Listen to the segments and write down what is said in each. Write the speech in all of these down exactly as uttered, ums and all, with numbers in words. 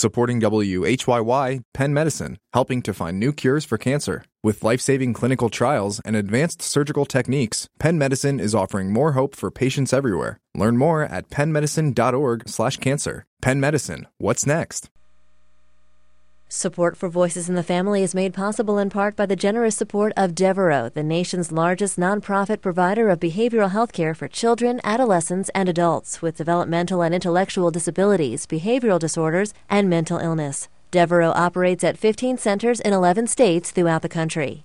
Supporting W H Y Y, Penn Medicine, helping to find new cures for cancer. With life-saving clinical trials and advanced surgical techniques, Penn Medicine is offering more hope for patients everywhere. Learn more at pennmedicine.org slash cancer. Penn Medicine, what's next? Support for Voices in the Family is made possible in part by the generous support of Devereaux, the nation's largest nonprofit provider of behavioral health care for children, adolescents, and adults with developmental and intellectual disabilities, behavioral disorders, and mental illness. Devereaux operates at fifteen centers in eleven states throughout the country.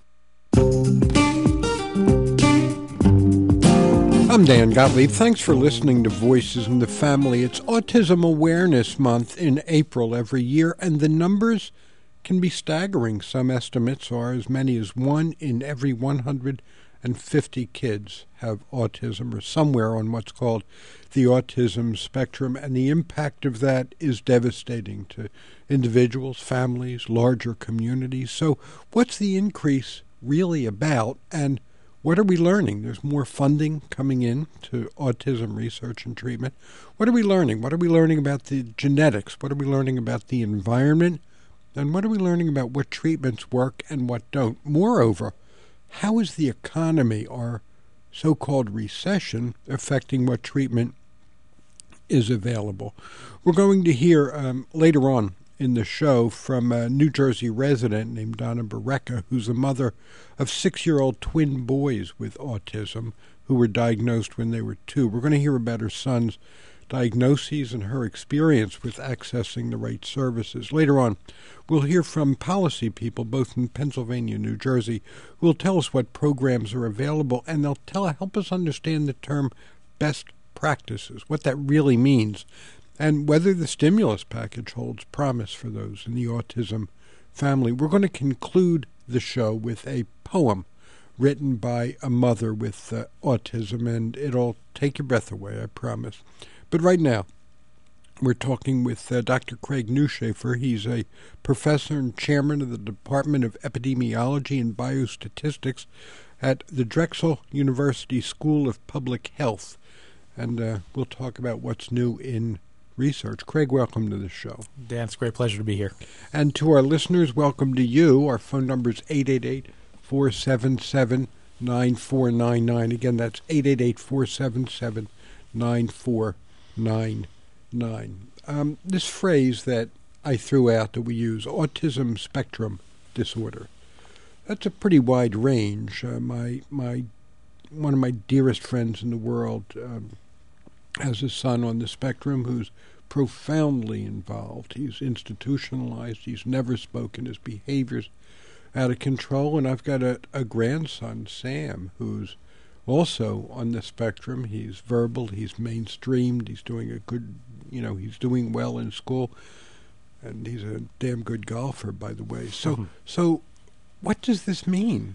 I'm Dan Gottlieb. Thanks for listening to Voices in the Family. It's Autism Awareness Month in April every year, and the numbers can be staggering. Some estimates are as many as one in every one hundred fifty kids have autism or somewhere on what's called the autism spectrum, and the impact of that is devastating to individuals, families, larger communities. So what's the increase really about, and what are we learning? There's more funding coming in to autism research and treatment. What are we learning? What are we learning about the genetics? What are we learning about the environment? And what are we learning about what treatments work and what don't? Moreover, how is the economy, our so-called recession, affecting what treatment is available? We're going to hear um, later on in the show from a New Jersey resident named Donna Barreca, who's the mother of six-year-old twin boys with autism who were diagnosed when they were two. We're going to hear about her son's diagnoses and her experience with accessing the right services. Later on, we'll hear from policy people, both in Pennsylvania and New Jersey, who will tell us what programs are available, and they'll tell help us understand the term best practices, what that really means, and whether the stimulus package holds promise for those in the autism family. We're going to conclude the show with a poem written by a mother with uh, autism, and it'll take your breath away, I promise. But right now, we're talking with uh, Doctor Craig Newshafer. He's a professor and chairman of the Department of Epidemiology and Biostatistics at the Drexel University School of Public Health. And uh, we'll talk about what's new in research. Craig, welcome to the show. Dan, it's a great pleasure to be here. And to our listeners, welcome to you. Our phone number is eight eight eight, four seven seven, nine four nine nine. Again, that's eight eight eight, four seven seven, nine four nine nine. Um, this phrase that I threw out that we use, autism spectrum disorder, that's a pretty wide range. Uh, my my one of my dearest friends in the world um, has a son on the spectrum who's profoundly involved. He's institutionalized. He's never spoken. His behavior's out of control. And I've got a, a grandson, Sam, who's also on the spectrum. He's verbal. He's mainstreamed. He's doing a good, you know, he's doing well in school. And he's a damn good golfer, by the way. So, mm-hmm. so what does this mean?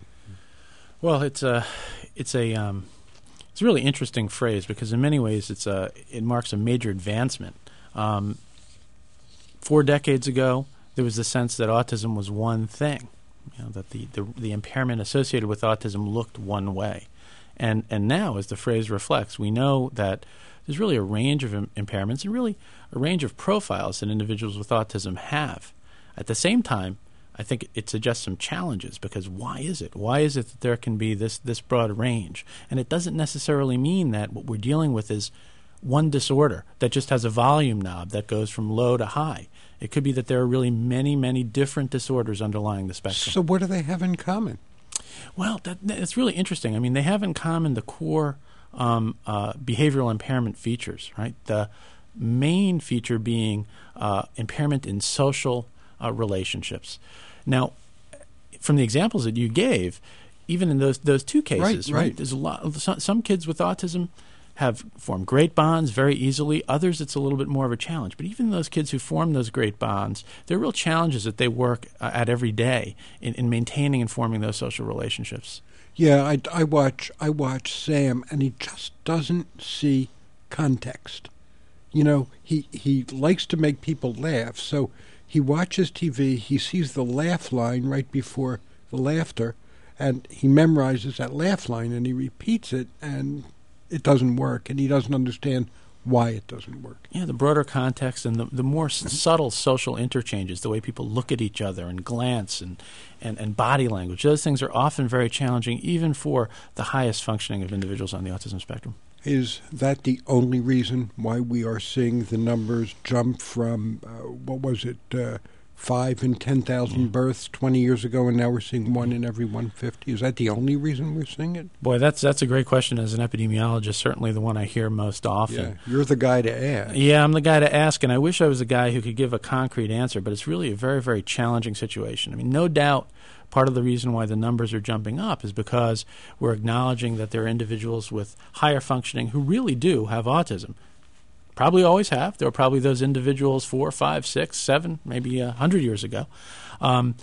Well, it's a, it's a, um, it's a really interesting phrase because in many ways it's a, it marks a major advancement. Um, four decades ago, there was the sense that autism was one thing, you know, that the, the, the impairment associated with autism looked one way. And and now, as the phrase reflects, we know that there's really a range of im- impairments and really a range of profiles that individuals with autism have. At the same time, I think it suggests some challenges because why is it? Why is it that there can be this, this broad range? And it doesn't necessarily mean that what we're dealing with is one disorder that just has a volume knob that goes from low to high. It could be that there are really many, many different disorders underlying the spectrum. So what do they have in common? Well, that, that's really interesting. I mean, they have in common the core um, uh, behavioral impairment features, right? The main feature being uh, impairment in social uh, relationships. Now, from the examples that you gave, even in those those two cases, right, right. right there's a lot. Some, some kids with autism have formed great bonds very easily. Others, it's a little bit more of a challenge. But even those kids who form those great bonds, there are real challenges that they work uh, at every day in, in maintaining and forming those social relationships. Yeah, I, I watch I watch Sam, and he just doesn't see context. You know, he, he likes to make people laugh, so he watches T V, he sees the laugh line right before the laughter, and he memorizes that laugh line, and he repeats it, and it doesn't work, and he doesn't understand why it doesn't work. Yeah, the broader context and the, the more s- subtle social interchanges, the way people look at each other and glance and, and, and body language, those things are often very challenging even for the highest functioning of individuals on the autism spectrum. Is that the only reason why we are seeing the numbers jump from, uh, what was it, uh, five in ten thousand births twenty years ago, and now we're seeing one in every one hundred fifty? Is that the only reason we're seeing it? Boy, that's that's a great question. As an epidemiologist, certainly the one I hear most often. Yeah, you're the guy to ask. Yeah, I'm the guy to ask, and I wish I was a guy who could give a concrete answer, but it's really a very, very challenging situation. I mean, no doubt part of the reason why the numbers are jumping up is because we're acknowledging that there are individuals with higher functioning who really do have autism. Probably always have. There were probably those individuals four, five, six, seven, maybe a hundred years ago. Um,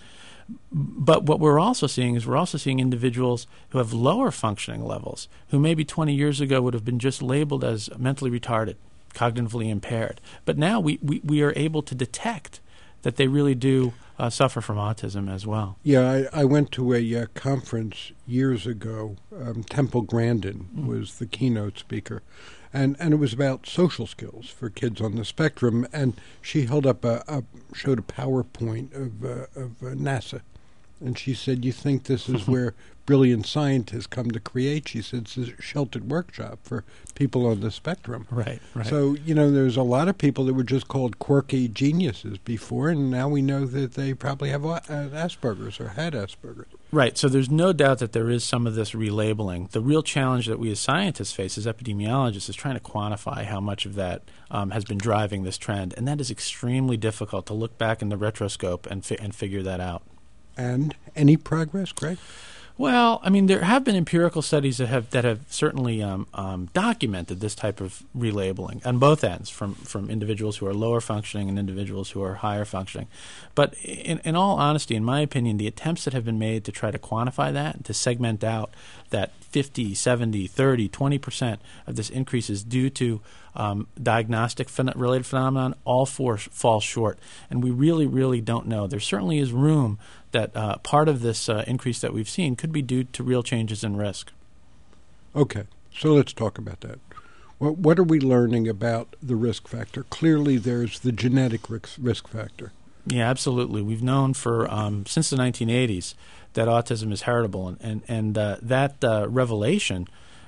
but what we're also seeing is we're also seeing individuals who have lower functioning levels, who maybe twenty years ago would have been just labeled as mentally retarded, cognitively impaired. But now we, we, we are able to detect that they really do uh, suffer from autism as well. Yeah, I, I went to a uh, conference years ago. Um, Temple Grandin mm. was the keynote speaker. And and it was about social skills for kids on the spectrum. And she held up a, a showed a PowerPoint of uh, of uh, NASA, and she said, "You think this is where brilliant scientists come to create?" She said, "It's a sheltered workshop for people on the spectrum." Right, right. So you know, there's a lot of people that were just called quirky geniuses before, and now we know that they probably have uh, Asperger's or had Asperger's. Right. So there's no doubt that there is some of this relabeling. The real challenge that we as scientists face, as epidemiologists, is trying to quantify how much of that um, has been driving this trend. And that is extremely difficult to look back in the retroscope and fi- and figure that out. And any progress, Greg? Well, I mean, there have been empirical studies that have that have certainly um, um, documented this type of relabeling on both ends, from, from individuals who are lower functioning and individuals who are higher functioning. But in, in all honesty, in my opinion, the attempts that have been made to try to quantify that and to segment out that fifty, seventy, thirty, twenty percent of this increase is due to um, diagnostic phen- related phenomenon, all four sh- fall short. And we really, really don't know. There certainly is room that uh, part of this uh, increase that we've seen could be due to real changes in risk. Okay, so let's talk about that. What, what are we learning about the risk factor? Clearly there's the genetic risk, risk factor. Yeah, absolutely. We've known for um, since the nineteen eighties that autism is heritable, and, and, and uh, that uh, revelation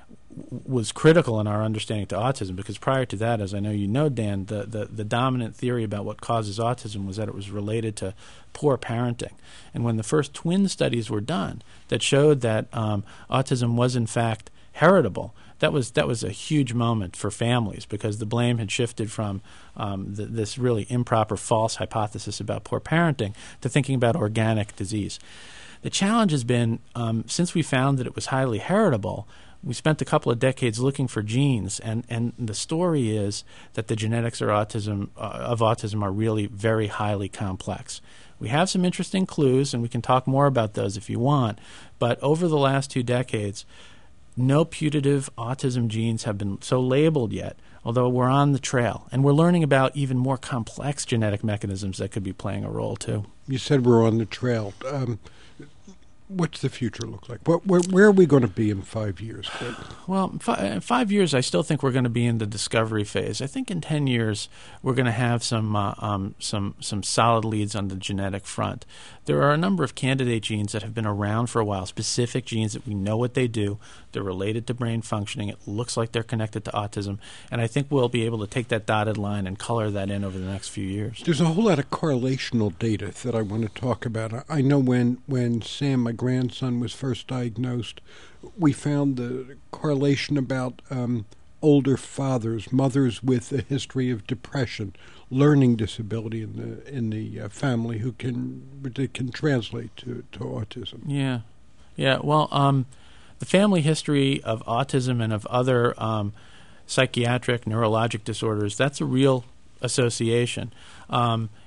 was critical in our understanding to autism, because prior to that, as I know you know, Dan, the, the, the dominant theory about what causes autism was that it was related to poor parenting. And when the first twin studies were done that showed that um, autism was in fact heritable, that was that was a huge moment for families, because the blame had shifted from um, the, this really improper, false hypothesis about poor parenting to thinking about organic disease. The challenge has been, um, since we found that it was highly heritable, we spent a couple of decades looking for genes, and, and the story is that the genetics of autism, uh, of autism are really very highly complex. We have some interesting clues, and we can talk more about those if you want, but over the last two decades, no putative autism genes have been so labeled yet, although we're on the trail, and we're learning about even more complex genetic mechanisms that could be playing a role too. You said we're on the trail. Um, What's the future look like? What, where, where are we going to be in five years? Well, in fi- in five years, I still think we're going to be in the discovery phase. I think in ten years, we're going to have some uh, um, some some solid leads on the genetic front. There are a number of candidate genes that have been around for a while, specific genes that we know what they do. They're related to brain functioning. It looks like they're connected to autism. And I think we'll be able to take that dotted line and color that in over the next few years. There's a whole lot of correlational data that I want to talk about. I, I know when, when Sam, my grandson, was first diagnosed, we found the correlation about um, older fathers, mothers with a history of depression, learning disability in the in the uh, family, who can that can translate to, to autism. Yeah, yeah. Well, um, the family history of autism and of other um, psychiatric neurologic disorders, that's a real association. Um,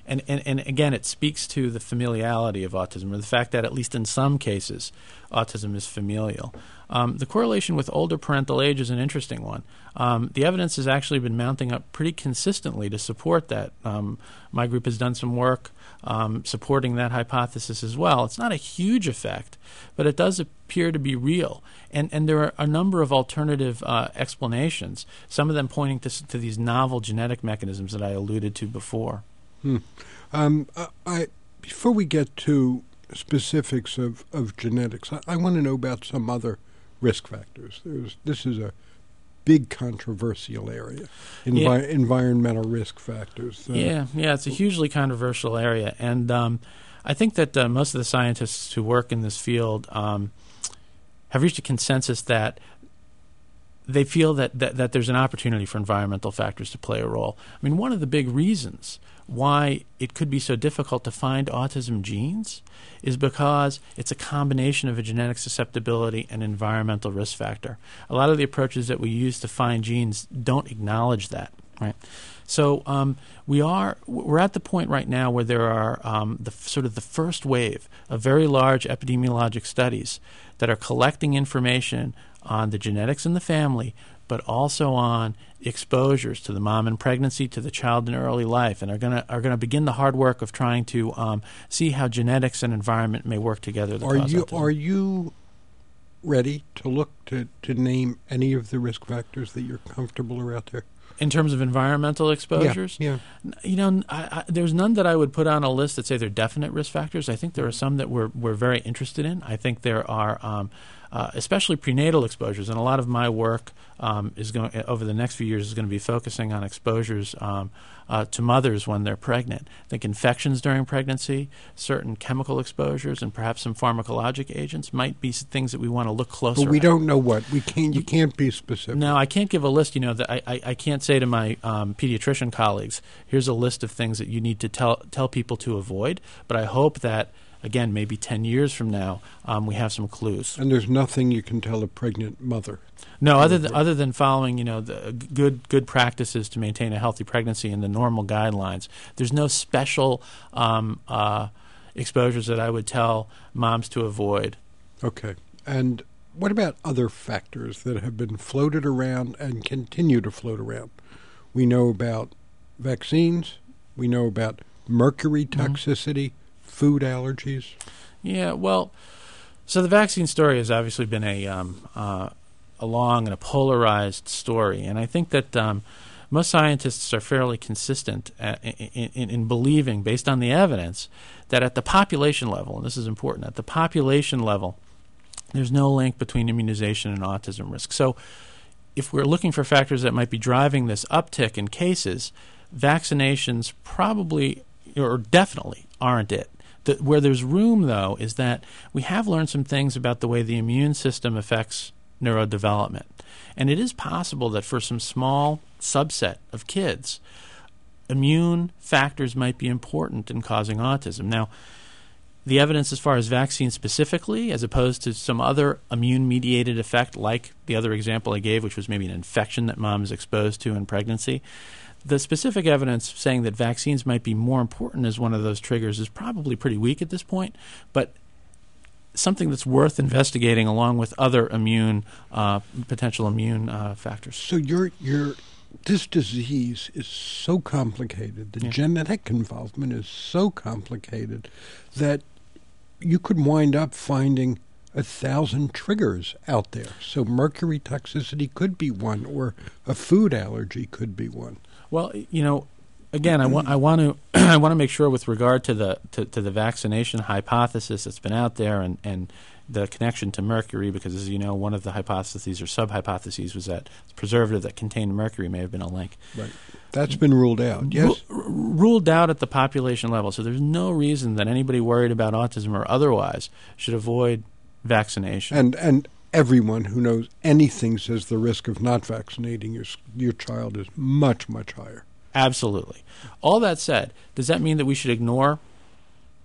And, and, and again, it speaks to the familiality of autism, or the fact that at least in some cases, autism is familial. Um, the correlation with older parental age is an interesting one. Um, the evidence has actually been mounting up pretty consistently to support that. Um, my group has done some work um, supporting that hypothesis as well. It's not a huge effect, but it does appear to be real. And, and there are a number of alternative uh, explanations, some of them pointing to, to these novel genetic mechanisms that I alluded to before. Hmm. Um, I, I, before we get to specifics of, of genetics, I, I want to know about some other risk factors. There's, this is a big controversial area, envi- yeah. environmental risk factors. Uh, yeah, yeah, it's a hugely controversial area. And um, I think that uh, most of the scientists who work in this field um, have reached a consensus that they feel that, that, that there's an opportunity for environmental factors to play a role. I mean, one of the big reasons why it could be so difficult to find autism genes is because it's a combination of a genetic susceptibility and environmental risk factor. A lot of the approaches that we use to find genes don't acknowledge that, right? So um, we are we're at the point right now where there are um, the sort of the first wave of very large epidemiologic studies that are collecting information on the genetics in the family, but also on exposures to the mom in pregnancy, to the child in early life, and are going to are going to begin the hard work of trying to um, see how genetics and environment may work together. To are cause you autism. Are you ready to look to, to name any of the risk factors that you're comfortable are out there? In terms of environmental exposures? Yeah. yeah. You know, I, I, there's none that I would put on a list that say they're definite risk factors. I think there are some that we're, we're very interested in. I think there are, um, uh, especially prenatal exposures, and a lot of my work um, is going over the next few years is going to be focusing on exposures um, uh, to mothers when they're pregnant. I think infections during pregnancy, certain chemical exposures, and perhaps some pharmacologic agents might be things that we want to look closer at. But we don't know what. We can't. You can't be specific. No, I can't give a list. You know, that I, I, I can't say to my um, pediatrician colleagues, here's a list of things that you need to tell tell people to avoid. But I hope that, again, maybe ten years from now, um, we have some clues. And there's nothing you can tell a pregnant mother. No, other than, other than following, you know, the good good practices to maintain a healthy pregnancy and the normal guidelines. There's no special um, uh, exposures that I would tell moms to avoid. Okay. And what about other factors that have been floated around and continue to float around? We know about vaccines. We know about mercury toxicity, mm-hmm. food allergies. Yeah, well, so the vaccine story has obviously been a um, uh, a long and a polarized story, and I think that um, most scientists are fairly consistent at, in, in, in believing, based on the evidence, that at the population level, and this is important, at the population level, there's no link between immunization and autism risk. So if we're looking for factors that might be driving this uptick in cases, vaccinations probably or definitely aren't it. The, where there's room, though, is that we have learned some things about the way the immune system affects neurodevelopment. And it is possible that for some small subset of kids, immune factors might be important in causing autism. Now, the evidence as far as vaccines specifically, as opposed to some other immune-mediated effect, like the other example I gave, which was maybe an infection that mom is exposed to in pregnancy, the specific evidence saying that vaccines might be more important as one of those triggers is probably pretty weak at this point, but something that's worth investigating along with other immune, uh, potential immune uh, factors. So your your this disease is so complicated, the yeah. genetic involvement is so complicated that you could wind up finding a thousand triggers out there. So mercury toxicity could be one, or a food allergy could be one. Well, you know, again, I want I want to I want to make sure with regard to the to, to the vaccination hypothesis that's been out there and, and the connection to mercury, because as you know, one of the hypotheses or sub-hypotheses was that preservative that contained mercury may have been a link. Right. That's been ruled out, yes? R- ruled out at the population level. So there's no reason that anybody worried about autism or otherwise should avoid vaccination. And and everyone who knows anything says the risk of not vaccinating your your child is much, much higher. Absolutely. All that said, does that mean that we should ignore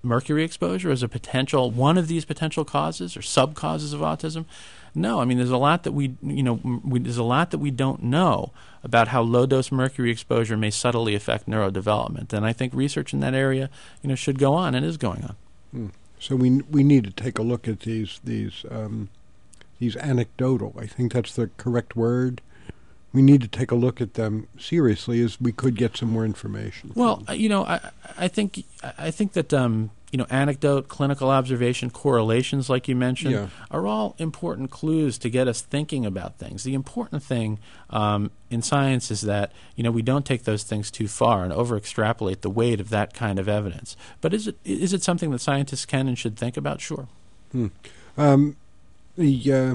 mercury exposure as a potential, one of these potential causes or sub-causes of autism? No, I mean, there's a lot that we, you know, we, there's a lot that we don't know about how low-dose mercury exposure may subtly affect neurodevelopment, and I think research in that area, you know, should go on and is going on. Hmm. So we we need to take a look at these these um, these anecdotal. I think that's the correct word. We need to take a look at them seriously, as we could get some more information. Well, you know, I I think I think that um, you know, anecdote, clinical observation, correlations, like you mentioned, yeah. are all important clues to get us thinking about things. The important thing um, in science is that, you know, we don't take those things too far and over-extrapolate the weight of that kind of evidence. But is it is it something that scientists can and should think about? Sure. Hmm. Um, the uh,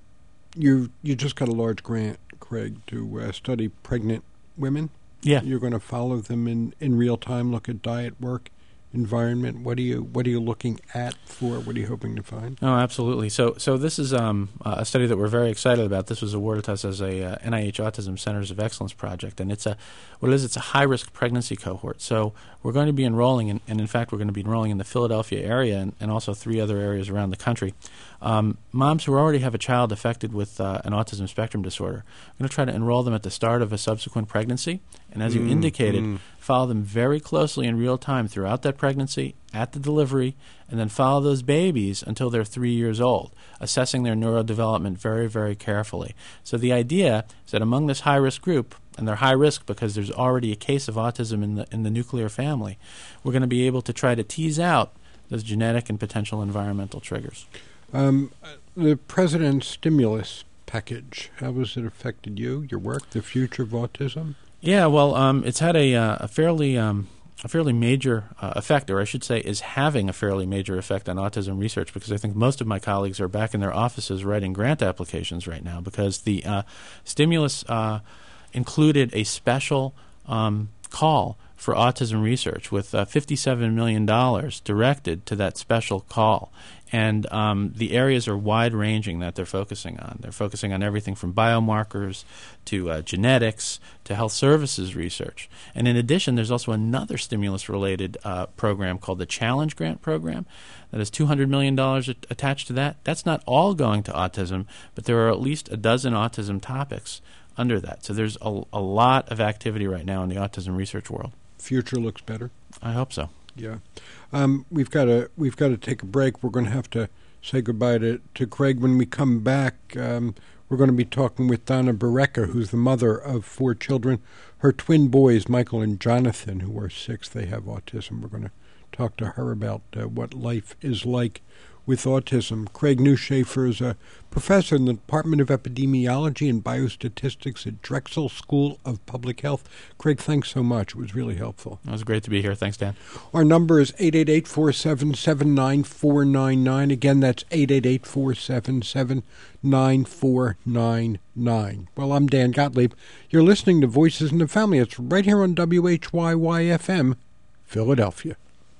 you you just got a large grant, Craig, to uh, study pregnant women. Yeah. You're going to follow them in, in real time, look at diet, work, environment. What are you What are you looking at for? What are you hoping to find? Oh, absolutely. So, so this is um, a study that we're very excited about. This was awarded to us as a uh, N I H Autism Centers of Excellence project, and it's a what it is. It's a high risk pregnancy cohort. So we're going to be enrolling, in, and in fact, we're going to be enrolling in the Philadelphia area and, and also three other areas around the country. Um, moms who already have a child affected with uh, an autism spectrum disorder. We're going to try to enroll them at the start of a subsequent pregnancy, and as you Mm, indicated, mm. follow them very closely in real time throughout that pregnancy, at the delivery, and then follow those babies until they're three years old, assessing their neurodevelopment very, very carefully. So the idea is that among this high-risk group, and they're high risk because there's already a case of autism in the in the nuclear family, we're going to be able to try to tease out those genetic and potential environmental triggers. Um, the president's stimulus package, how has it affected you, your work, the future of autism? Yeah, well, um, it's had a, uh, a fairly um, a fairly major uh, effect, or I should say is having a fairly major effect on autism research, because I think most of my colleagues are back in their offices writing grant applications right now, because the uh, stimulus uh, included a special um, call for autism research with uh, fifty-seven million dollars directed to that special call. And um, the areas are wide-ranging that they're focusing on. They're focusing on everything from biomarkers to uh, genetics to health services research. And in addition, there's also another stimulus-related uh, program called the Challenge Grant Program that has two hundred million dollars at- attached to that. That's not all going to autism, but there are at least a dozen autism topics under that. So there's a, a lot of activity right now in the autism research world. Future looks better. I hope so. Yeah, um, we've got to we've got to take a break. We're going to have to say goodbye to, to Craig. When we come back, um, we're going to be talking with Donna Barreca, who's the mother of four children. Her twin boys, Michael and Jonathan, who are six, they have autism. We're going to talk to her about uh, what life is like with autism. Craig Newshafer is a professor in the Department of Epidemiology and Biostatistics at Drexel School of Public Health. Craig, thanks so much. It was really helpful. It was great to be here. Thanks, Dan. Our number is eight eight eight, four seven seven, nine four nine nine. Again, that's eight eight eight, four seven seven, nine four nine nine. Well, I'm Dan Gottlieb. You're listening to Voices in the Family. It's right here on W H Y Y F M, Philadelphia.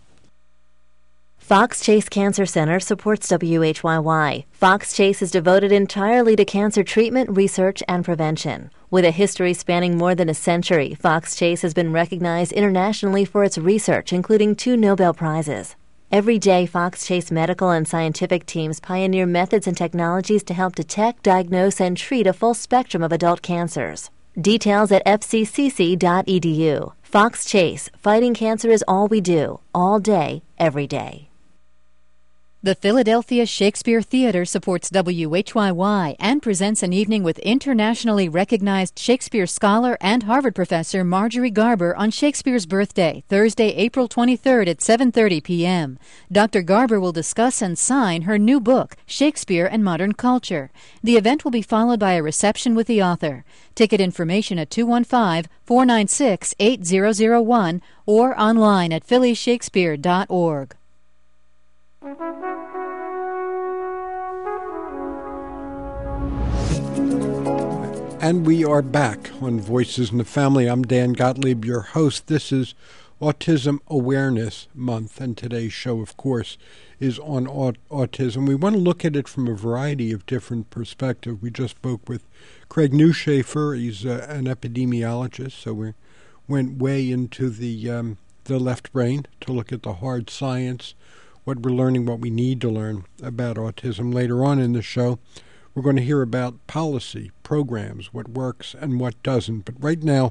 Fox Chase Cancer Center supports W H Y Y. Fox Chase is devoted entirely to cancer treatment, research, and prevention. With a history spanning more than a century, Fox Chase has been recognized internationally for its research, including two Nobel Prizes. Every day, Fox Chase medical and scientific teams pioneer methods and technologies to help detect, diagnose, and treat a full spectrum of adult cancers. Details at f c c c dot e d u. Fox Chase, fighting cancer is all we do, all day, every day. The Philadelphia Shakespeare Theater supports W H Y Y and presents an evening with internationally recognized Shakespeare scholar and Harvard professor Marjorie Garber on Shakespeare's birthday, Thursday, April twenty-third at seven thirty p.m. Doctor Garber will discuss and sign her new book, Shakespeare and Modern Culture. The event will be followed by a reception with the author. Ticket information at two one five, four nine six, eight zero zero one or online at philly shakespeare dot org. And we are back on Voices in the Family. I'm Dan Gottlieb, your host. This is Autism Awareness Month, and today's show, of course, is on aut- autism. We want to look at it from a variety of different perspectives. We just spoke with Craig Newshafer. He's uh, an epidemiologist, so we went way into the um, the left brain to look at the hard science, what we're learning, what we need to learn about autism. Later on in the show, we're going to hear about policy, programs, what works and what doesn't. But right now,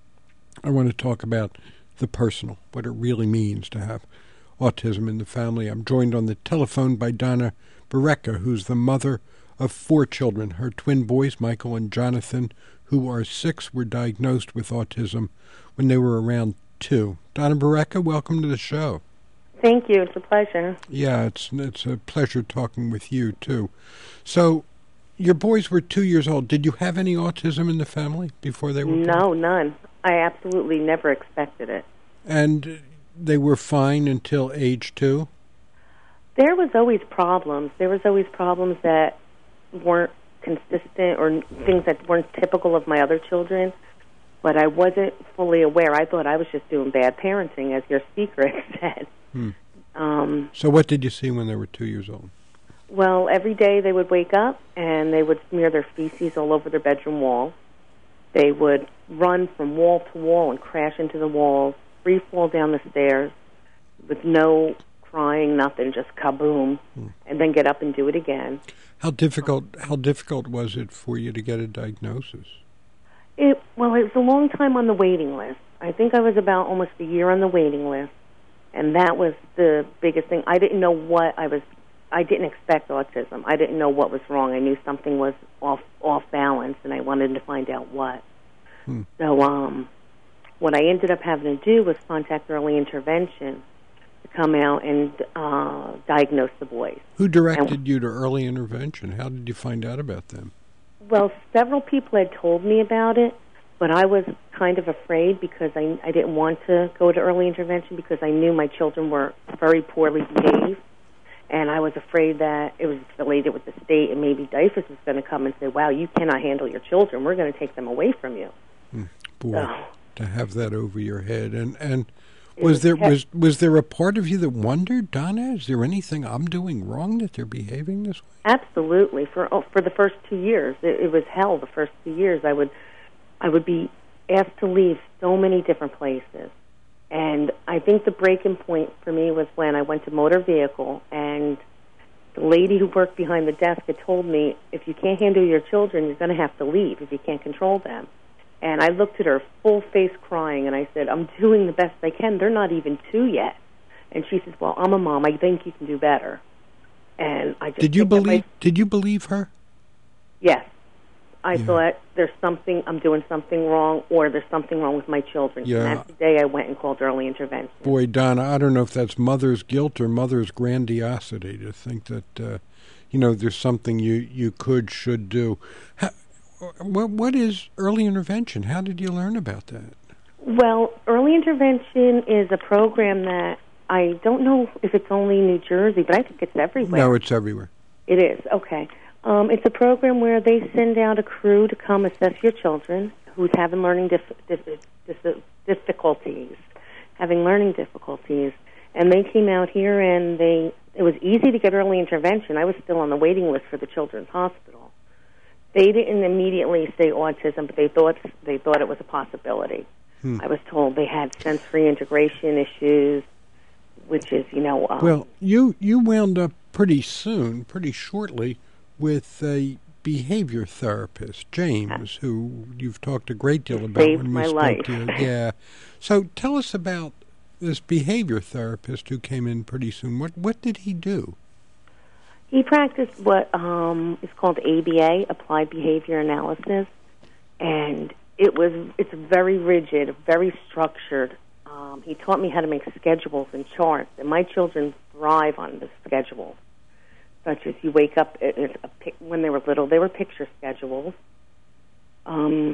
I want to talk about the personal, what it really means to have autism in the family. I'm joined on the telephone by Donna Barreca, who's the mother of four children. Her twin boys, Michael and Jonathan, who are six, were diagnosed with autism when they were around two. Donna Barreca, welcome to the show. Thank you. It's a pleasure. Yeah, it's it's a pleasure talking with you, too. So, your boys were two years old. Did you have any autism in the family before they were born? No, none. I absolutely never expected it. And they were fine until age two? There was always problems. There was always problems that weren't consistent or things that weren't typical of my other children, but I wasn't fully aware. I thought I was just doing bad parenting, as your speaker had said. Hmm. Um, so what did you see when they were two years old? Well, every day they would wake up and they would smear their feces all over their bedroom wall. They would run from wall to wall and crash into the walls, free fall down the stairs with no crying, nothing, just kaboom, hmm. and then get up and do it again. How difficult How difficult was it for you to get a diagnosis? It Well, it was a long time on the waiting list. I think I was about almost a year on the waiting list, and that was the biggest thing. I didn't know what I was, I didn't expect autism. I didn't know what was wrong. I knew something was off off balance, and I wanted to find out what. Hmm. So um, what I ended up having to do was contact early intervention to come out and uh, diagnose the boys. Who directed and, you to early intervention? How did you find out about them? Well, several people had told me about it, but I was kind of afraid because I, I didn't want to go to early intervention because I knew my children were very poorly behaved, and I was afraid that it was related with the state, and maybe D I F A S was going to come and say, wow, you cannot handle your children. We're going to take them away from you. Mm, boy, so, to have that over your head. And, and was there was, was there a part of you that wondered, Donna, is there anything I'm doing wrong that they're behaving this way? Absolutely. For oh, for the first two years, it, it was hell. The first two years, I would I would be asked to leave so many different places. And I think the breaking point for me was when I went to motor vehicle, and the lady who worked behind the desk had told me, if you can't handle your children, you're going to have to leave if you can't control them. And I looked at her full face crying, and I said, I'm doing the best I can. They're not even two yet. And she says, well, I'm a mom. I think you can do better. And I just did you believe? My, did you believe her? Yes. I yeah. thought there's something, I'm doing something wrong, or there's something wrong with my children. Yeah. And that's the day I went and called early intervention. Boy, Donna, I don't know if that's mother's guilt or mother's grandiosity to think that, uh, you know, there's something you, you could, should do. How, what What is early intervention? How did you learn about that? Well, early intervention is a program that I don't know if it's only New Jersey, but I think it's everywhere. No, it's everywhere. It is, okay. Um, it's a program where they send out a crew to come assess your children who's having learning dif- dif- dif- difficulties, having learning difficulties. And they came out here, and they it was easy to get early intervention. I was still on the waiting list for the Children's Hospital. They didn't immediately say autism, but they thought they thought it was a possibility. Hmm. I was told they had sensory integration issues, which is, you know... Um, well, you, you wound up pretty soon, pretty shortly, with a behavior therapist, James, who you've talked a great deal about saved when we my spoke life. to you. Yeah. So tell us about this behavior therapist who came in pretty soon. What what did he do? He practiced what um, is called A B A, Applied Behavior Analysis, and it was it's very rigid, very structured. Um, he taught me how to make schedules and charts, and my children thrive on the schedules. Such as you wake up, it's a pic, when they were little, they were picture schedules. Um,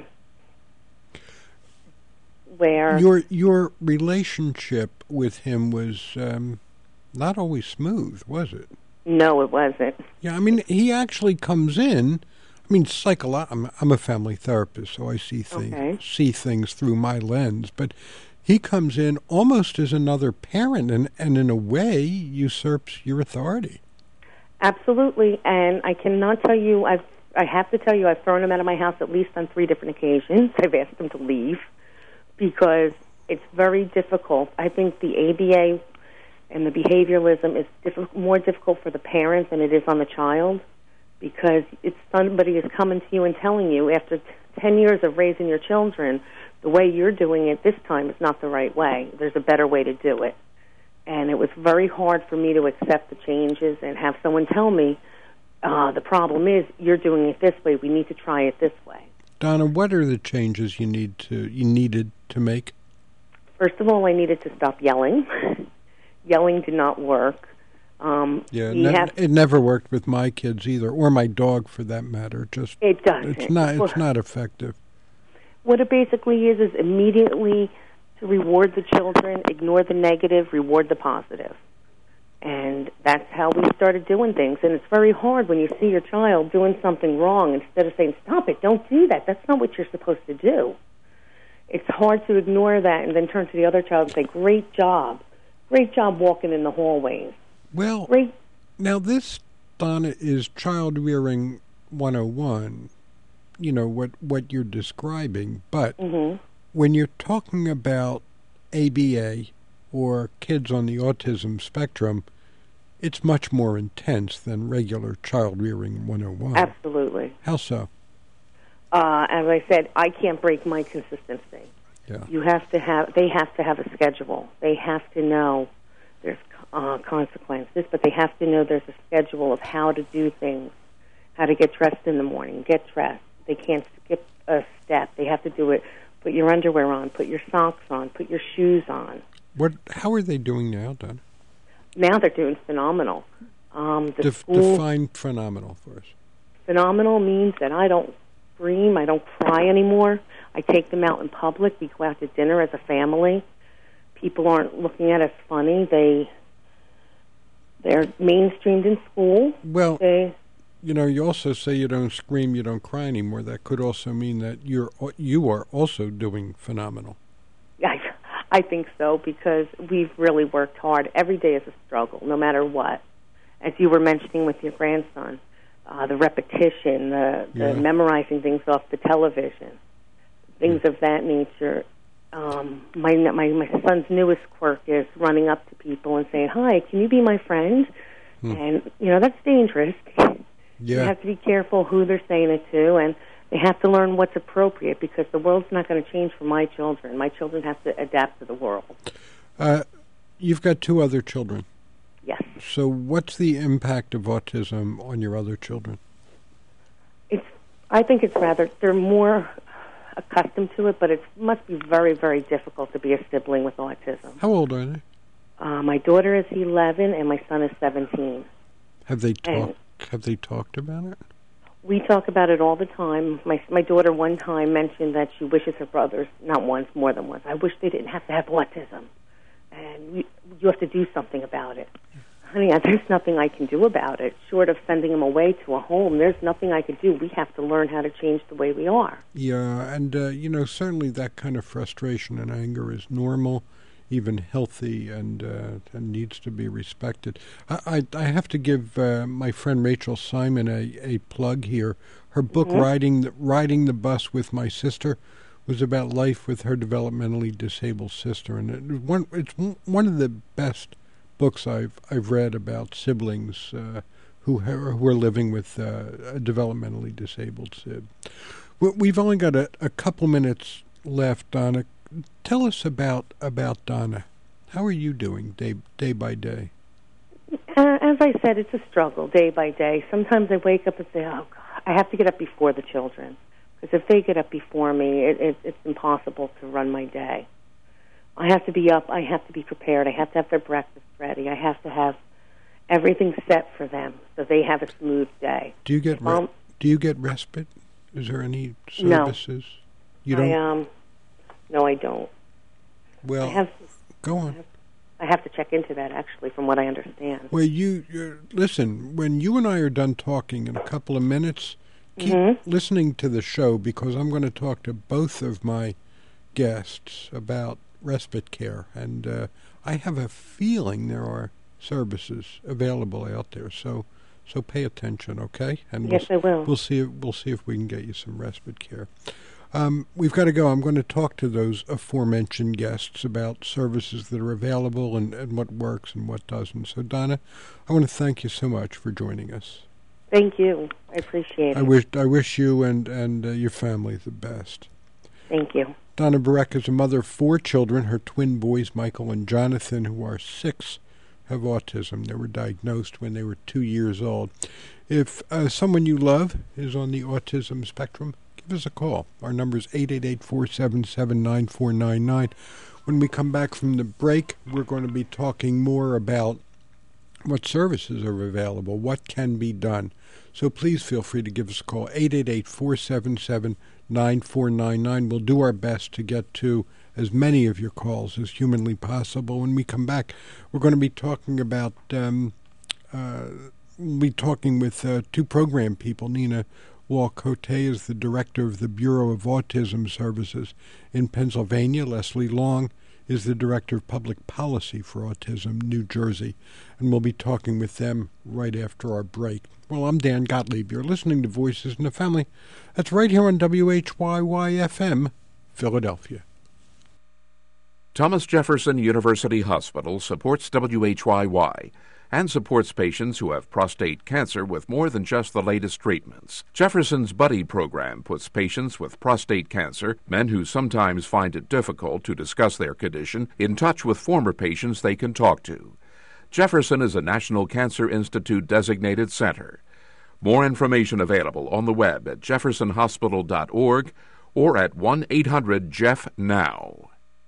where your your relationship with him was um, not always smooth, was it? No, it wasn't. Yeah, I mean, he actually comes in. I mean, psycholo- I'm, I'm a family therapist, so I see things okay. see things through my lens. But he comes in almost as another parent, and, and in a way usurps your authority. Absolutely, and I cannot tell you, I've, I have to tell you, I've thrown him out of my house at least on three different occasions. I've asked him to leave because it's very difficult. I think the A B A and the behavioralism is diff- more difficult for the parents than it is on the child, because it's somebody is coming to you and telling you after t- ten years of raising your children, the way you're doing it this time is not the right way. There's a better way to do it. And it was very hard for me to accept the changes and have someone tell me, uh, the problem is you're doing it this way. We need to try it this way. Donna, what are the changes you need to you needed to make? First of all, I needed to stop yelling. Yelling did not work. Um, yeah, ne- have, it never worked with my kids either, or my dog for that matter. Just it doesn't. It's not. It's not effective. What it basically is is immediately to reward the children, ignore the negative, reward the positive. And that's how we started doing things. And it's very hard when you see your child doing something wrong, instead of saying, stop it, don't do that. That's not what you're supposed to do. It's hard to ignore that and then turn to the other child and say, great job. Great job walking in the hallways. Well, great. Now this, Donna, is Child Rearing one oh one, you know, what, what you're describing. But mm-hmm. when you're talking about A B A or kids on the autism spectrum, it's much more intense than regular Child Rearing one oh one. Absolutely. How so? Uh, as I said, I can't break my consistency. Yeah. You have to have. They have to have a schedule. They have to know there's uh, consequences, but they have to know there's a schedule of how to do things, how to get dressed in the morning, get dressed. They can't skip a step. They have to do it. Put your underwear on. Put your socks on. Put your shoes on. What? How are they doing now, Donna? Now they're doing phenomenal. Um, the Def- school, define phenomenal for us. Phenomenal means that I don't scream. I don't cry anymore. I take them out in public. We go out to dinner as a family. People aren't looking at us funny. They, they're mainstreamed in school. Well, they, you know, you also say you don't scream, you don't cry anymore. That could also mean that you're you are also doing phenomenal. I, I think so, because we've really worked hard. Every day is a struggle, no matter what. As you were mentioning with your grandson, uh, the repetition, the, the Yeah. memorizing things off the television, things of that nature. Um, my, my my son's newest quirk is running up to people and saying, "Hi, can you be my friend?" Hmm. And, you know, that's dangerous. Yeah. You have to be careful who they're saying it to, and they have to learn what's appropriate, because the world's not going to change for my children. My children have to adapt to the world. Uh, you've got two other children. Yes. So what's the impact of autism on your other children? It's. I think it's rather, they're more accustomed to it, but it must be very, very difficult to be a sibling with autism. How old are they? Uh, my daughter is eleven, and my son is seventeen. Have they And- talked? Have they talked about it? We talk about it all the time. My my daughter one time mentioned that she wishes her brothers, not once, more than once, I wish they didn't have to have autism. And you, you have to do something about it. Honey, there's nothing I can do about it. Short of sending them away to a home, there's nothing I could do. We have to learn how to change the way we are. Yeah, and, uh, you know, certainly that kind of frustration and anger is normal, even healthy, and uh, and needs to be respected. I, I, I have to give uh, my friend Rachel Simon a, a plug here. Her book, Mm-hmm. Riding the, Riding the Bus with My Sister, was about life with her developmentally disabled sister. And it was one, it's one of the best books I've I've read about siblings uh, who, ha- who are living with uh, a developmentally disabled sib. We've only got a, a couple minutes left, Donna. Tell us about about Donna. How are you doing day day by day? Uh, as I said, it's a struggle day by day. Sometimes I wake up and say, "Oh, God, I have to get up before the children," because if they get up before me, it, it, it's impossible to run my day. I have to be up. I have to be prepared. I have to have their breakfast ready. I have to have everything set for them so they have a smooth day. Do you get re- Um, Do you get respite? Is there any No. services? You don't. I, um, no, I don't. well, I have. go on. I have to check into that, actually, from what I understand. Well, you you're, listen. When you and I are done talking in a couple of minutes, keep Mm-hmm. listening to the show, because I'm going to talk to both of my guests about respite care, and uh, I have a feeling there are services available out there. So, so pay attention, okay? And Yes, I will. We'll see. If, we'll see if we can get you some respite care. Um, we've got to go. I'm going to talk to those aforementioned guests about services that are available and, and what works and what doesn't. So, Donna, I want to thank you so much for joining us. Thank you. I appreciate it. I wish I wish you and, and uh, your family the best. Thank you. Donna Burek is a mother of four children. Her twin boys, Michael and Jonathan, who are six, have autism. They were diagnosed when they were two years old. If uh, someone you love is on the autism spectrum, give us a call. Our number is eight eight eight, four seven seven, nine four nine nine. When we come back from the break, we're going to be talking more about what services are available, what can be done. So please feel free to give us a call, eight eight eight, four seven seven, nine four nine nine. We'll do our best to get to as many of your calls as humanly possible. When we come back, we're going to be talking about, um, uh, we'll be talking with uh, two program people. Nina Wall-Cote is the director of the Bureau of Autism Services in Pennsylvania. Leslie Long is the director of public policy for autism, New Jersey. And we'll be talking with them right after our break. Well, I'm Dan Gottlieb. You're listening to Voices in the Family. That's right here on W H Y Y F M, Philadelphia. Thomas Jefferson University Hospital supports W H Y Y and supports patients who have prostate cancer with more than just the latest treatments. Jefferson's Buddy program puts patients with prostate cancer, men who sometimes find it difficult to discuss their condition, in touch with former patients they can talk to. Jefferson is a National Cancer Institute designated center. More information available on the web at jefferson hospital dot org or at one eight hundred Jeff now.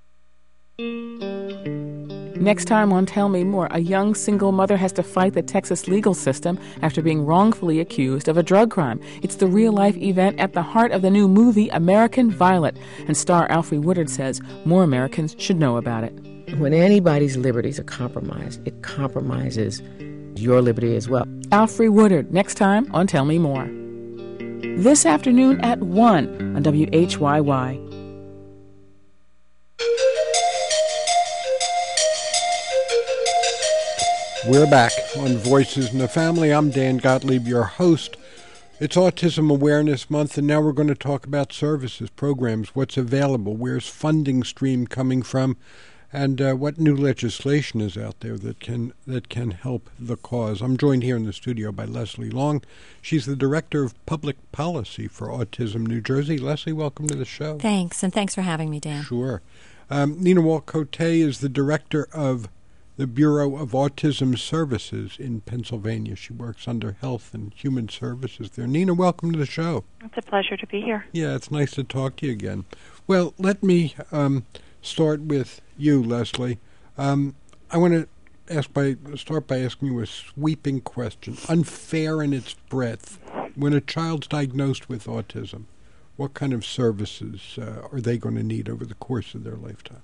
Next time on Tell Me More, a young single mother has to fight the Texas legal system after being wrongfully accused of a drug crime. It's the real-life event at the heart of the new movie American Violet, and star Alfre Woodard says more Americans should know about it. When anybody's liberties are compromised, it compromises your liberty as well. Alfre Woodard, next time on Tell Me More. This afternoon at one on W H Y Y. We're back on Voices in the Family. I'm Dan Gottlieb, your host. It's Autism Awareness Month, and now we're going to talk about services, programs, what's available, where's funding stream coming from, and uh, what new legislation is out there that can that can help the cause. I'm joined here in the studio by Leslie Long. She's the Director of Public Policy for Autism New Jersey. Leslie, welcome to the show. Thanks, and thanks for having me, Dan. Sure. Um, Nina Wall-Cote is the Director of the Bureau of Autism Services in Pennsylvania. She works under Health and Human Services there. Nina, welcome to the show. It's a pleasure to be here. Yeah, it's nice to talk to you again. Well, let me um, start with you, Leslie. Um, I want to ask by start by asking you a sweeping question, unfair in its breadth. When a child's diagnosed with autism, what kind of services uh, are they going to need over the course of their lifetime?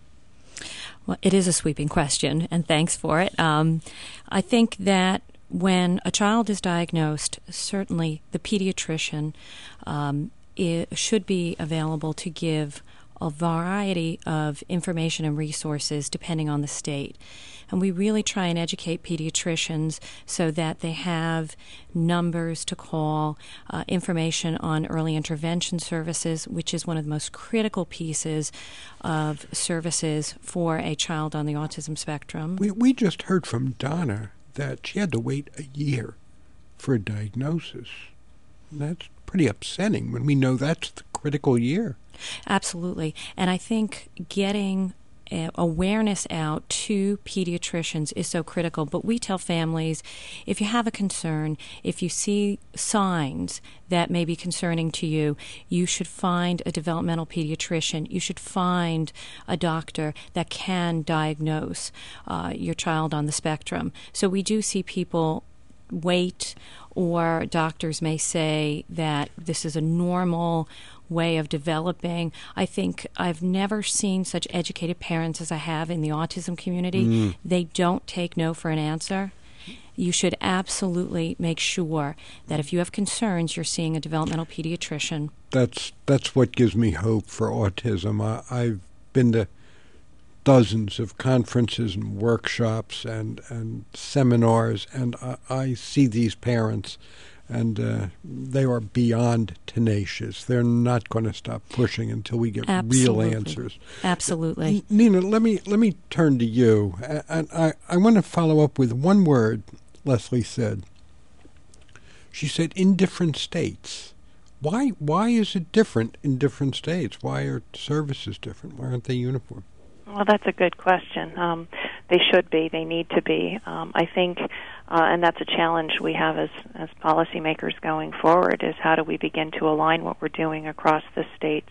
Well, it is a sweeping question, and thanks for it. Um, I think that when a child is diagnosed, certainly the pediatrician um, it should be available to give a variety of information and resources depending on the state. And we really try and educate pediatricians so that they have numbers to call, uh, information on early intervention services, which is one of the most critical pieces of services for a child on the autism spectrum. We, we just heard from Donna that she had to wait a year for a diagnosis. That's pretty upsetting when we know that's the critical year. Absolutely. And I think getting uh, awareness out to pediatricians is so critical. But we tell families, if you have a concern, if you see signs that may be concerning to you, you should find a developmental pediatrician. You should find a doctor that can diagnose uh, your child on the spectrum. So we do see people wait, or doctors may say that this is a normal way of developing. I think I've never seen such educated parents as I have in the autism community. Mm. They don't take no for an answer. You should absolutely make sure that if you have concerns, you're seeing a developmental pediatrician. That's that's what gives me hope for autism. I, I've been to dozens of conferences and workshops and, and seminars, and I, I see these parents, And uh, they are beyond tenacious. They're not going to stop pushing until we get Absolutely. real answers. Absolutely. N- Nina, let me let me turn to you. And I, I want to follow up with one word Leslie said. She said, in different states. Why why is it different in different states? Why are services different? Why aren't they uniform? Well, that's a good question. Um, they should be. They need to be. Um, I think, uh, and that's a challenge we have as, as policymakers going forward, is how do we begin to align what we're doing across the states.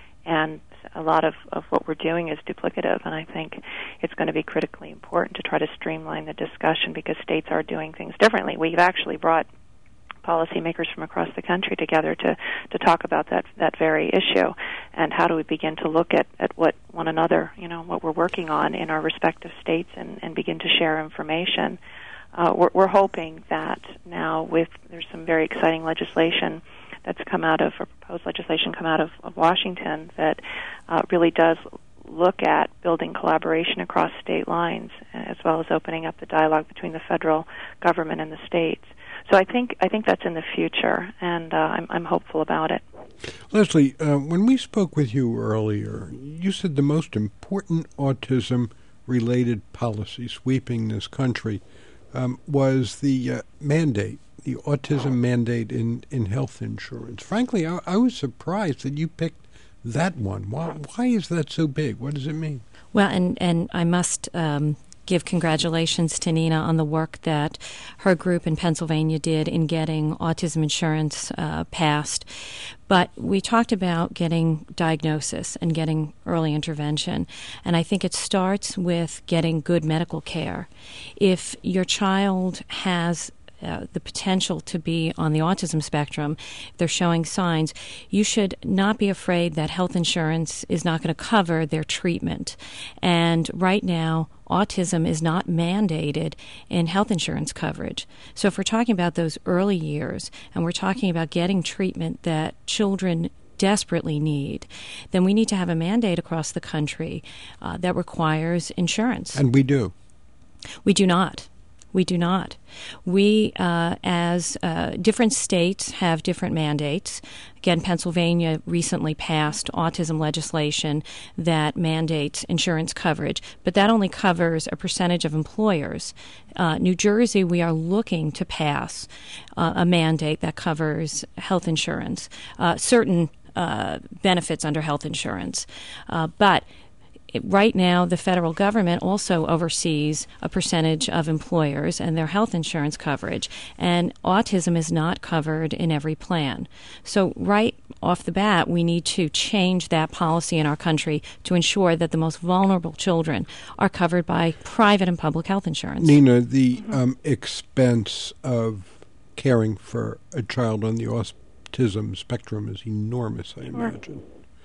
And a lot of, of what we're doing is duplicative, and I think it's going to be critically important to try to streamline the discussion because states are doing things differently. We've actually brought policymakers from across the country together to, to talk about that that very issue, and how do we begin to look at, at what one another, you know, what we're working on in our respective states, and, and begin to share information. Uh, we're, we're hoping that now with there's some very exciting legislation that's come out of, or proposed legislation come out of, of Washington that uh, really does look at building collaboration across state lines, as well as opening up the dialogue between the federal government and the states. So I think I think that's in the future, and uh, I'm, I'm hopeful about it. Leslie, uh, when we spoke with you earlier, you said the most important autism-related policy sweeping this country um, was the uh, mandate, the autism mandate in, in health insurance. Frankly, I, I was surprised that you picked that one. Why, why is that so big? What does it mean? Well, and, and I must um, give congratulations to Nina on the work that her group in Pennsylvania did in getting autism insurance uh, passed. But we talked about getting diagnosis and getting early intervention, and I think it starts with getting good medical care. If your child has Uh, the potential to be on the autism spectrum, if they're showing signs, you should not be afraid that health insurance is not going to cover their treatment. And right now, autism is not mandated in health insurance coverage. So if we're talking about those early years, and we're talking about getting treatment that children desperately need, then we need to have a mandate across the country uh, that requires insurance. And we do. We do not. We do not. We, uh, as uh, different states have different mandates. Again, Pennsylvania recently passed autism legislation that mandates insurance coverage, but that only covers a percentage of employers. Uh, New Jersey, we are looking to pass uh, a mandate that covers health insurance, uh, certain uh, benefits under health insurance. Uh, but Right now, the federal government also oversees a percentage of employers and their health insurance coverage, and autism is not covered in every plan. So right off the bat, we need to change that policy in our country to ensure that the most vulnerable children are covered by private and public health insurance. Nina, the um, expense of caring for a child on the autism spectrum is enormous, I imagine.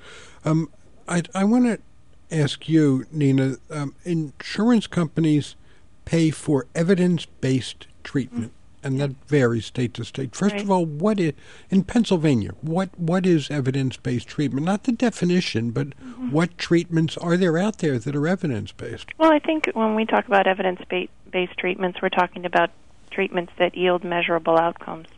Um, I, I want to ask you, Nina, um, insurance companies pay for evidence-based treatment, mm-hmm. and that varies state to state. First right. of all, what is, in Pennsylvania, what, what is evidence-based treatment? Not the definition, but mm-hmm. what treatments are there out there that are evidence-based? Well, I think when we talk about evidence-based treatments, we're talking about treatments that yield measurable outcomes.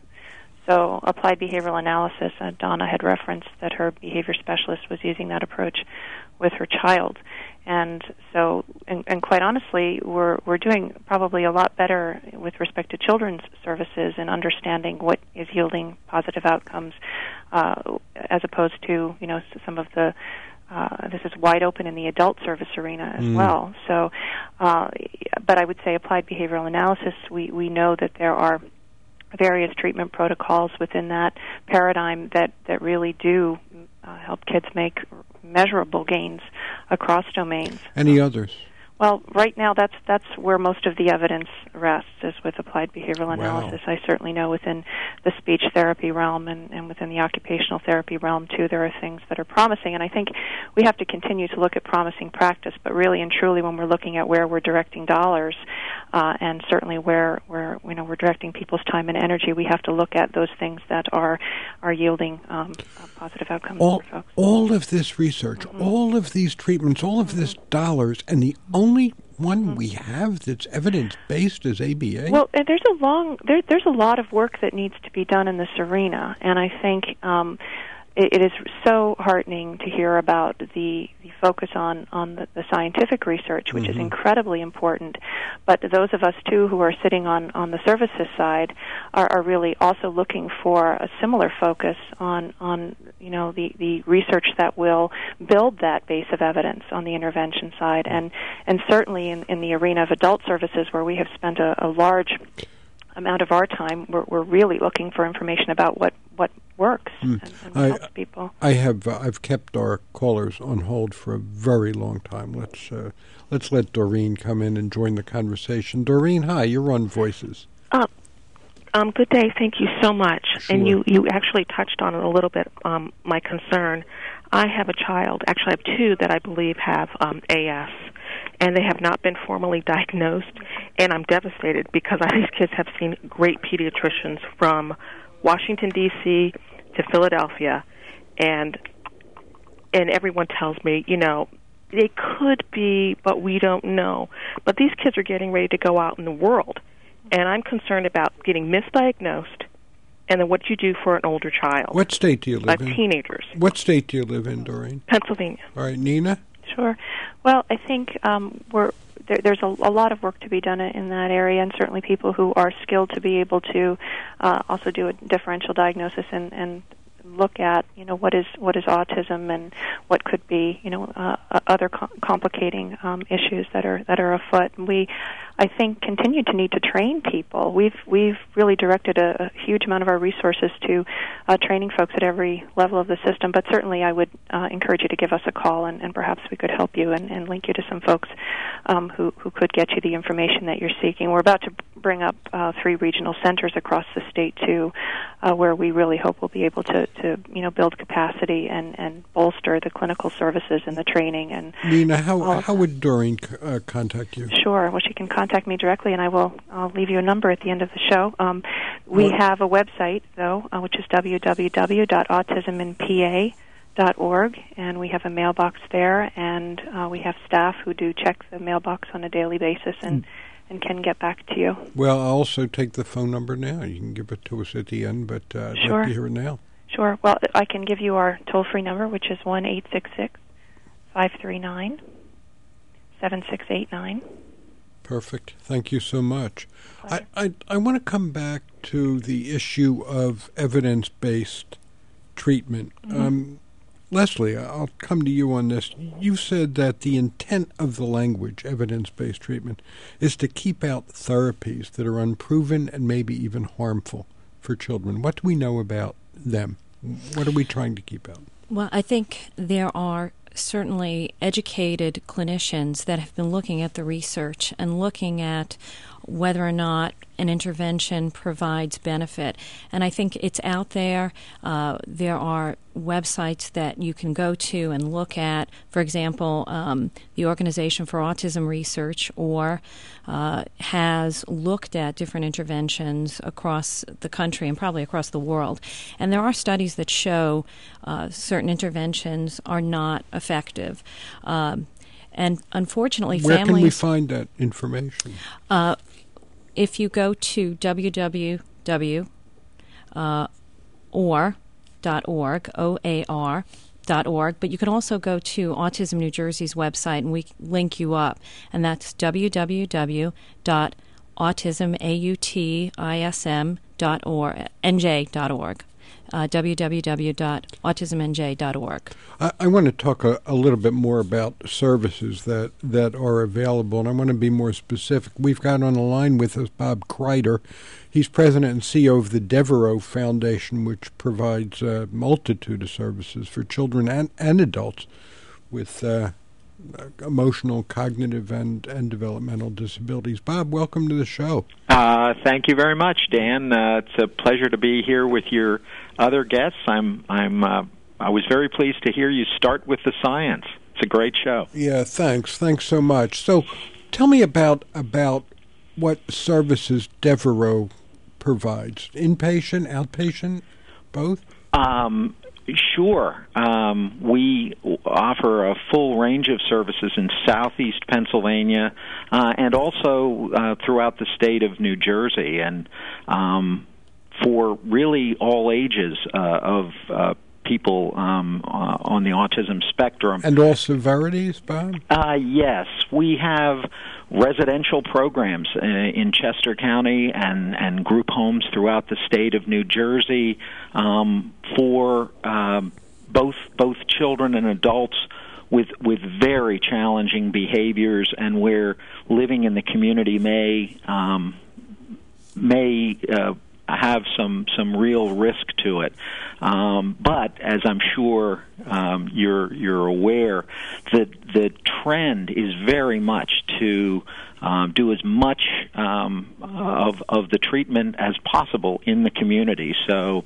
So applied behavioral analysis, uh, Donna had referenced that her behavior specialist was using that approach with her child. And so, and, and quite honestly, we're we're doing probably a lot better with respect to children's services in understanding what is yielding positive outcomes, uh, as opposed to, you know, some of the, uh, this is wide open in the adult service arena as mm. well. So, uh, but I would say applied behavioral analysis, we, we know that there are various treatment protocols within that paradigm that, that really do uh, help kids make measurable gains across domains. Any others? Well, right now that's that's where most of the evidence rests, is with applied behavioral analysis. Wow. I certainly know within the speech therapy realm and, and within the occupational therapy realm, too, there are things that are promising. And I think we have to continue to look at promising practice, but really and truly when we're looking at where we're directing dollars uh, and certainly where, where you know, we're directing people's time and energy, we have to look at those things that are, are yielding um, uh, positive outcomes all, for folks. All of this research, mm-hmm. all of these treatments, all of this dollars, and the only Only one Mm-hmm. we have that's evidence-based as A B A? Well, there's a long there, there's a lot of work that needs to be done in this arena, and I think um, it, it is so heartening to hear about the, the focus on on the, the scientific research, which mm-hmm. is incredibly important. But those of us too who are sitting on, on the services side are, are really also looking for a similar focus on on you know the, the research that will build that base of evidence on the intervention side, and and certainly in, in the arena of adult services where we have spent a, a large amount of our time, we're, we're really looking for information about what, what works mm. and, and I, helps people. I have uh, I've kept our callers on hold for a very long time. Let's uh, let's let Doreen come in and join the conversation. Doreen, hi, you're on Voices. Uh, um, good day. Thank you so much. Sure. And you, you actually touched on it a little bit. Um, my concern. I have a child. Actually, I have two that I believe have um, A S. And they have not been formally diagnosed, and I'm devastated because these kids have seen great pediatricians from Washington, D C to Philadelphia, and and everyone tells me, you know, they could be, but we don't know. But these kids are getting ready to go out in the world, and I'm concerned about getting misdiagnosed and then what you do for an older child. What state do you live like in? Teenagers. What state do you live in, Doreen? Pennsylvania. All right, Nina? Sure. Well, I think um, we're there, there's a, a lot of work to be done in that area, and certainly people who are skilled to be able to uh, also do a differential diagnosis and, and look at, you know, what is what is autism and what could be, you know, uh, other com- complicating um, issues that are that are afoot. And we, I think, continue to need to train people. We've we've really directed a, a huge amount of our resources to uh, training folks at every level of the system. But certainly, I would uh, encourage you to give us a call, and, and perhaps we could help you and, and link you to some folks um, who who could get you the information that you're seeking. We're about to bring up uh, three regional centers across the state too, uh, where we really hope we'll be able to, to you know build capacity and, and bolster the clinical services and the training. And Nina, how how would Doreen uh, contact you? Sure. Well, she can contact me directly, and I will I'll leave you a number at the end of the show. Um, we what? have a website though, uh, which is w w w dot autism in p a dot org, and we have a mailbox there, and uh, we have staff who do check the mailbox on a daily basis and. Mm. and can get back to you. Well, I'll also take the phone number now. You can give it to us at the end, but uh, I'd sure. like to hear it now. Sure. Well, I can give you our toll-free number, which is one eight six six, five three nine, seven six eight nine. Perfect. Thank you so much. I, I, I want to come back to the issue of evidence-based treatment. Mm-hmm. Um, Leslie, I'll come to you on this. You said that the intent of the language, evidence-based treatment, is to keep out therapies that are unproven and maybe even harmful for children. What do we know about them? What are we trying to keep out? Well, I think there are certainly educated clinicians that have been looking at the research and looking at whether or not an intervention provides benefit. And I think it's out there. Uh, there are websites that you can go to and look at. For example, um, the Organization for Autism Research or uh, has looked at different interventions across the country and probably across the world. And there are studies that show uh, certain interventions are not effective. Um, and unfortunately, Where families... can we find that information? Uh, If you go to w w w dot o r dot org, O A R dot org, but you can also go to Autism New Jersey's website, and we link you up, and that's w w w dot autism dot org, n j dot org. Uh, w w w dot autism n j dot org. I, I want to talk a, a little bit more about services that, that are available, and I want to be more specific. We've got on the line with us Bob Kreider. He's president and C E O of the Devereaux Foundation, which provides a multitude of services for children and, and adults with uh, emotional, cognitive, and, and developmental disabilities. Bob, welcome to the show. Uh, thank you very much, Dan. Uh, it's a pleasure to be here with your other guests. I'm, I'm, uh, I was very pleased to hear you start with the science. It's a great show. Yeah, thanks. Thanks so much. So, tell me about about what services Devereaux provides. Inpatient, outpatient, both? Um, Sure. Um, we offer a full range of services in southeast Pennsylvania uh, and also uh, throughout the state of New Jersey, and um, for really all ages uh, of uh, people um, uh, on the autism spectrum. And all severities, Bob? Uh, yes. We have residential programs uh, in Chester County and, and group homes throughout the state of New Jersey um, for um, both both children and adults with with very challenging behaviors, and where living in the community may um, may uh, have some some real risk to it. Um, but as I'm sure um, you're you're aware, the the trend is very much to um, do as much um, of of the treatment as possible in the community. So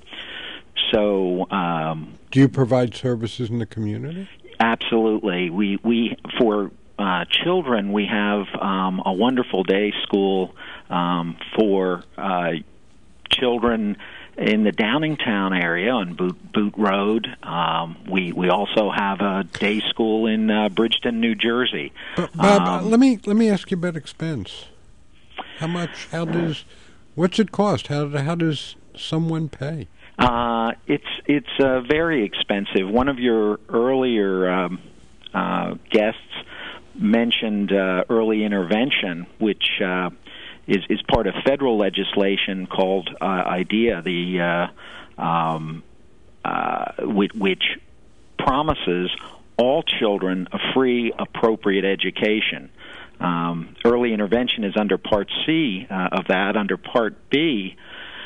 so. Um, Do you provide services in the community? Absolutely. We we for uh, children we have um, a wonderful day school um, for uh, children in the Downingtown area on Boot, Boot Road. Um, we we also have a day school in uh, Bridgeton, New Jersey. But Bob, um, let me let me ask you about expense. How much? How does? What's it cost? How how does someone pay? Uh, it's it's uh, very expensive. One of your earlier um, uh, guests mentioned uh, early intervention, which uh, is is part of federal legislation called uh, IDEA, the uh, um, uh, which, which promises all children a free, appropriate education. Um, early intervention is under Part C uh, of that. Under Part B,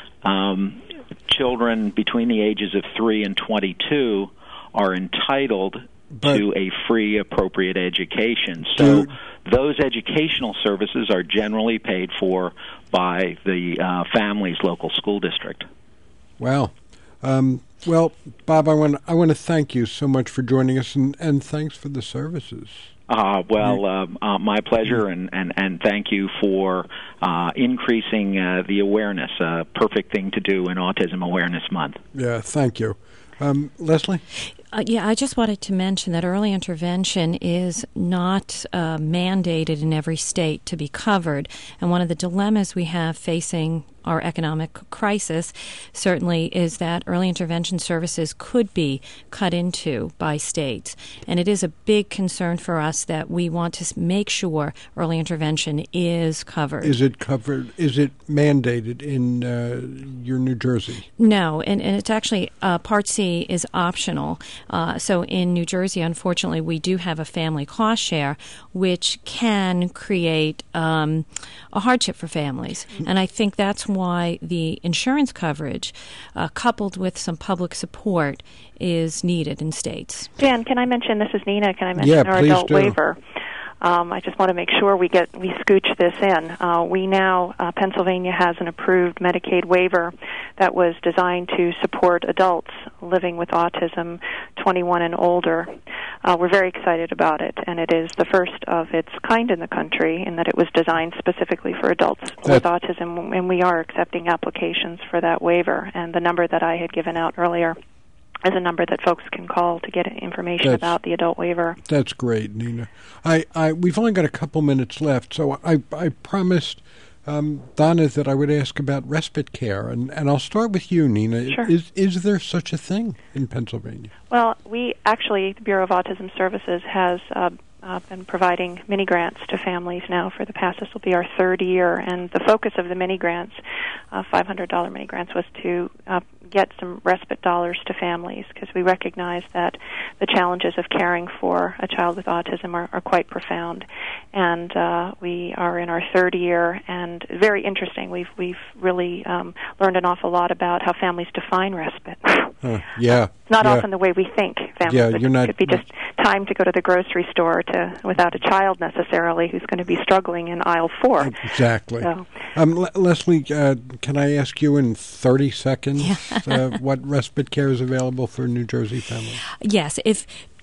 um, children between the ages of three and twenty-two are entitled but to a free, appropriate education. So those educational services are generally paid for by the uh, family's local school district. Wow. Um, well, Bob, I want I want to thank you so much for joining us, and, and thanks for the services. Uh, well, uh, uh, my pleasure, and, and, and thank you for uh, increasing uh, the awareness. A perfect thing to do in Autism Awareness Month. Yeah, thank you. Um, Leslie? Uh, yeah, I just wanted to mention that early intervention is not uh, mandated in every state to be covered. And one of the dilemmas we have facing our economic crisis certainly is that early intervention services could be cut into by states. And it is a big concern for us that we want to make sure early intervention is covered. Is it covered? Is it mandated in uh, your New Jersey? No, and, and it's actually uh, Part C is optional. Uh, so in New Jersey, unfortunately, we do have a family cost share, which can create um, a hardship for families. And I think that's why the insurance coverage, uh, coupled with some public support, is needed in states. Dan, can I mention, this is Nina, can I mention yeah, our adult do. waiver? Um, I just want to make sure we get we scooch this in. Uh, we now, uh, Pennsylvania has an approved Medicaid waiver that was designed to support adults living with autism, twenty-one and older. Uh, we're very excited about it, and it is the first of its kind in the country in that it was designed specifically for adults that with autism, and we are accepting applications for that waiver. And the number that I had given out earlier is a number that folks can call to get information that's, about the adult waiver. That's great, Nina. I, I we've only got a couple minutes left, so I I promised um, Donna that I would ask about respite care, and, and I'll start with you, Nina. Sure. Is is there such a thing in Pennsylvania? Well, we actually, the Bureau of Autism Services has uh, uh, been providing mini grants to families now for the past, this will be our third year, and the focus of the mini grants, uh, five hundred dollars mini grants, was to uh, get some respite dollars to families, because we recognize that the challenges of caring for a child with autism are, are quite profound. And uh, we are in our third year, and very interesting. We've we've really um, learned an awful lot about how families define respite. Uh, yeah, not yeah. often the way we think. Families yeah, it you're not, could be just time to go to the grocery store to without a child necessarily who's going to be struggling in aisle four. Exactly. So. Um, Le- Leslie, uh, can I ask you in thirty seconds Yeah. uh, what respite care is available for New Jersey families? Yes, if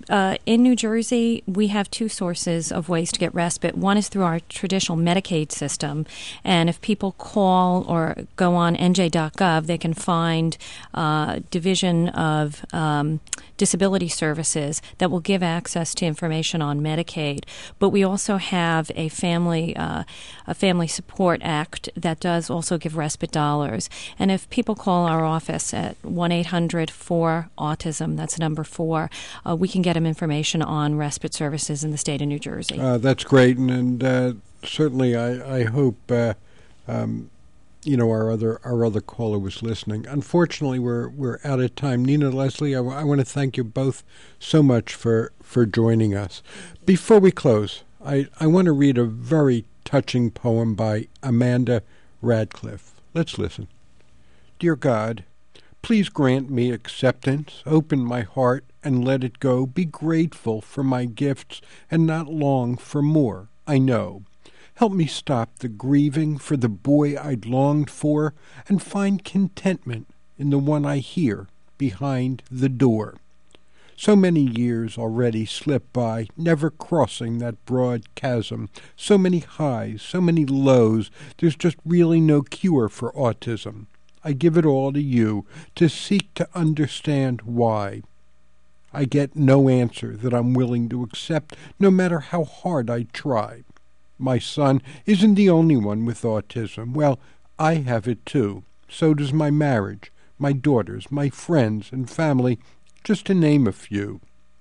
Uh, in New Jersey, we have two sources of ways to get respite. One is through our traditional Medicaid system, and if people call or go on N J dot gov, they can find uh, Division of um, Disability Services that will give access to information on Medicaid. But we also have a family uh, a Family Support Act that does also give respite dollars. And if people call our office at one eight hundred four autism, that's number four, uh, we can get them information on respite services in the state of New Jersey. Uh, that's great, and, and uh, certainly I, I hope uh, um, you know our other our other caller was listening. Unfortunately, we're we're out of time. Nina, Leslie, I, w- I want to thank you both so much for, for joining us. Before we close, I, I want to read a very touching poem by Amanda Radcliffe. Let's listen. Dear God, please grant me acceptance, open my heart and let it go. Be grateful for my gifts and not long for more, I know. Help me stop the grieving for the boy I'd longed for and find contentment in the one I hear behind the door. So many years already slip by, never crossing that broad chasm. So many highs, so many lows, there's just really no cure for autism. I give it all to you to seek to understand why. I get no answer that I'm willing to accept, no matter how hard I try. My son isn't the only one with autism. Well, I have it too. So does my marriage, my daughters, my friends and family, just to name a few.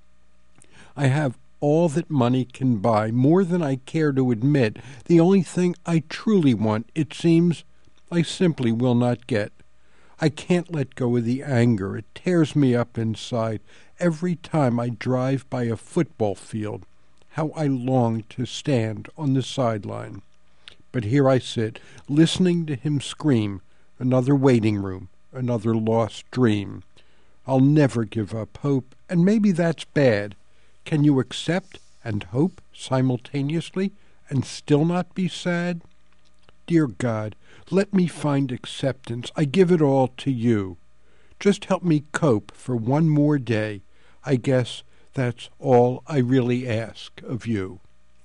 I have all that money can buy, more than I care to admit. The only thing I truly want, it seems, I simply will not get. I can't let go of the anger. It tears me up inside. Every time I drive by a football field, how I long to stand on the sideline. But here I sit, listening to him scream, another waiting room, another lost dream. I'll never give up hope, and maybe that's bad. Can you accept and hope simultaneously and still not be sad? Dear God, let me find acceptance. I give it all to you. Just help me cope for one more day. I guess that's all I really ask of you.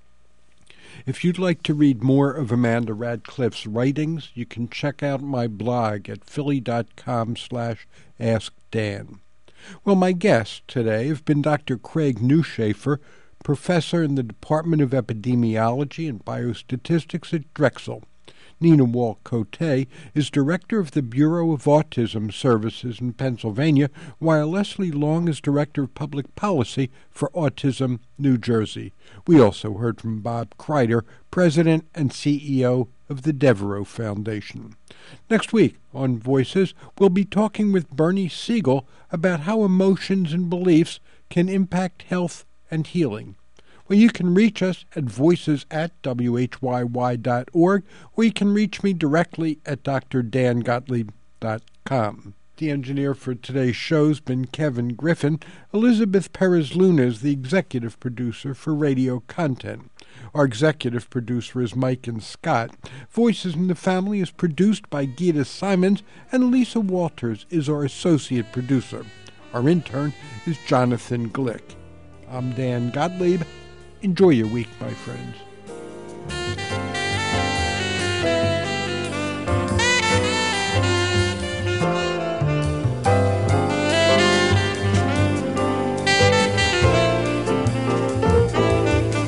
If you'd like to read more of Amanda Radcliffe's writings, you can check out my blog at philly.com slash askdan. Well, my guests today have been Doctor Craig Neuschafer, professor in the Department of Epidemiology and Biostatistics at Drexel. Nina Wall-Cote is director of the Bureau of Autism Services in Pennsylvania, while Leslie Long is director of public policy for Autism New Jersey. We also heard from Bob Kreider, president and C E O of the Devereaux Foundation. Next week on Voices, we'll be talking with Bernie Siegel about how emotions and beliefs can impact health and healing. Well, you can reach us at voices at w h y y dot org, or you can reach me directly at d r dan gottlieb dot com. The engineer for today's show's been Kevin Griffin. Elizabeth Perez-Luna is the executive producer for radio content. Our executive producer is Mike and Scott. Voices in the Family is produced by Gita Simons, and Lisa Walters is our associate producer. Our intern is Jonathan Glick. I'm Dan Gottlieb. Enjoy your week, my friends.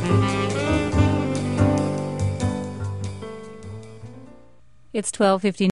It's twelve fifty.